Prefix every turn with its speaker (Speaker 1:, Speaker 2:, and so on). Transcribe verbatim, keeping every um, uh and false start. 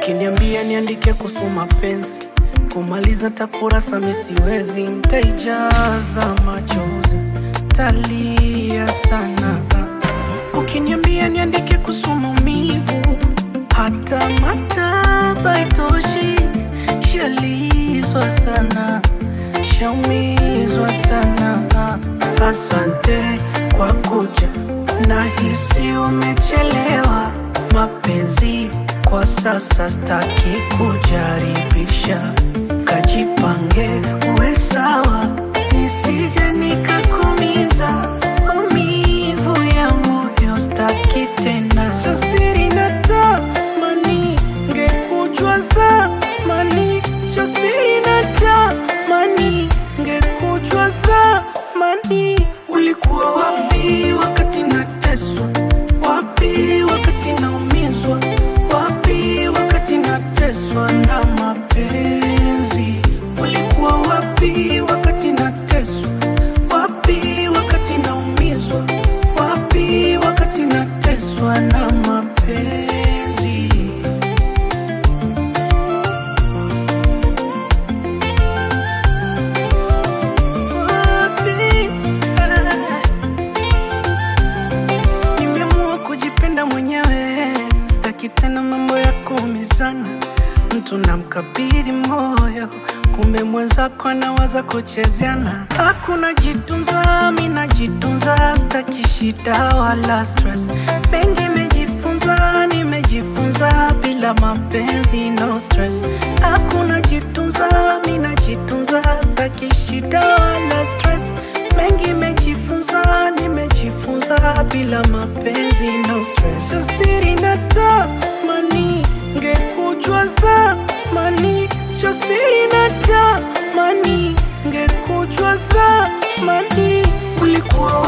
Speaker 1: Ukiniambia niandike kuhusu mapenzi, kumaliza takurasa misiwezi, nitaijaza machozi, talia sana. Ukiniambia niandike kuhusu maumivu, hata mataba itoshi, shalizwa sana, shaumizwa sana. Asante kwa kuja, nahisi umechelewa. Mapenzi kwa sasa staki kujaribisha, kajipange uwe sawa, nisije nikakumiza. Maumivu ya moyo staki tena, sio siri natamani ngekujua zamani, sio siri natamani ngekujua zamani. Ulikuwa wapi wakati nateswa? Wapi wakati naumizwa? Wapi wakati nateswa na mapenzi? Ulikuwa wapi wakati nateswa? Wapi wakati naumizwa? Wapi wakati nateswa na mapenzi? Wapi? Nimeamua kujipenda mwenyewe, sitaki tena mambo ya kuumizana. Mtu namkabidhi moyo, kumbe mwenzako anawaza kuchezeana. Hakuna jitunza, mimi najitunza, sitaki shida wala stress. Mengi nimejifunza, nimejifunza, bila mapenzi no stress. Hakuna jitunza, mimi najitunza, sitaki shida wala stress. Mengi nimejifunza, nimejifunza, bila mapenzi no stress. Sio siri natamani ngekujua zamani, sio siri natamani ngekujua zamani. Ulikuwa